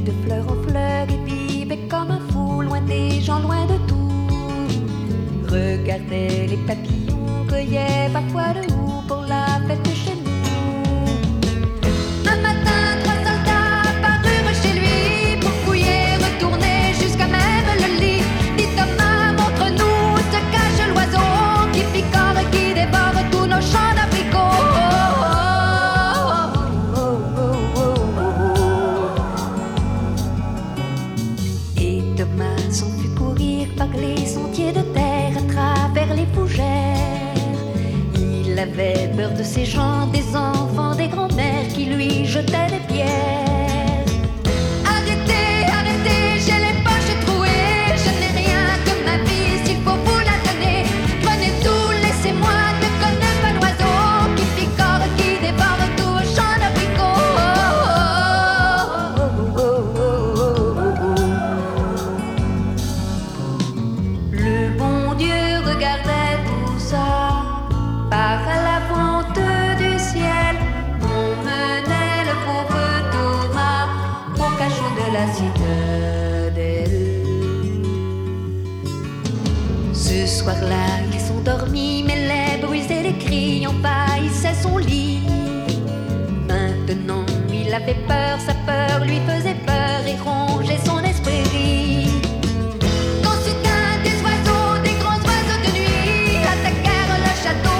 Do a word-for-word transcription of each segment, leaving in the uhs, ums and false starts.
de fleur en fleur et vivait comme un fou, loin des gens, loin de tout. Regardait les papillons, cueillait parfois le houx pour la fête chez nous. Un matin, trois soldats apparurent chez lui pour fouiller, retourner jusqu'à même le lit. Dit Thomas, montre-nous où se cache l'oiseau qui picore, qui dévore tous nos champs d'abricots. Et Thomas s'en fut courir par les sentiers de terre à travers les fougères. Il avait peur de ces gens, des enfants, des grands-mères qui lui jetaient des pierres. Arrêtez, arrêtez, j'ai les poches trouées, je n'ai rien que ma vie, s'il faut vous la donner. Prenez tout, laissez-moi, ne connais pas l'oiseau qui picore, qui dévore tout au champ d'abricots. Le bon Dieu regardait tout ça. Par la bonté du ciel, on menait le pauvre Thomas au cachot de la citadelle. Ce soir-là, ils sont dormis, mais les bruits et les cris envahissaient son lit. Maintenant, il avait peur, sa peur lui faisait peur et rongeait son esprit. Quand soudain, des oiseaux, des grands oiseaux de nuit attaquèrent le château.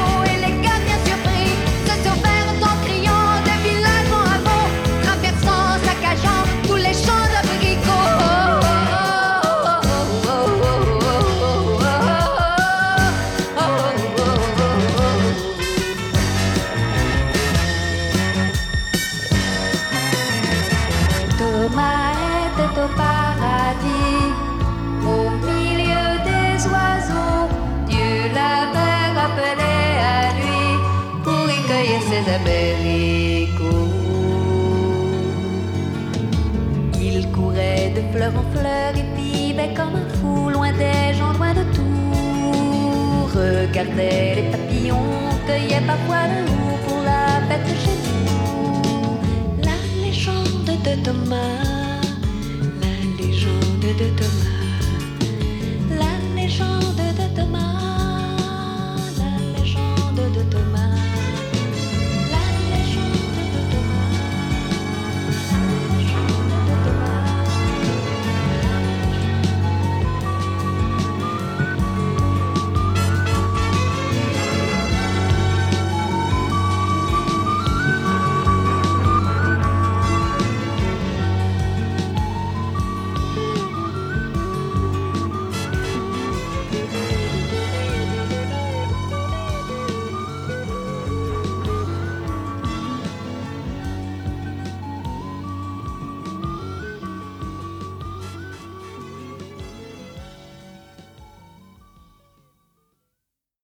Thomas était au paradis, au milieu des oiseaux. Dieu l'avait rappelé à lui pour y cueillir ses abricots. Il courait de fleur en fleur et vivait comme un fou, loin des gens, loin de tout. Regardait les papillons, cueillait parfois le houx pour la fête chez nous. La légende de Thomas, la légende de Thomas, la légende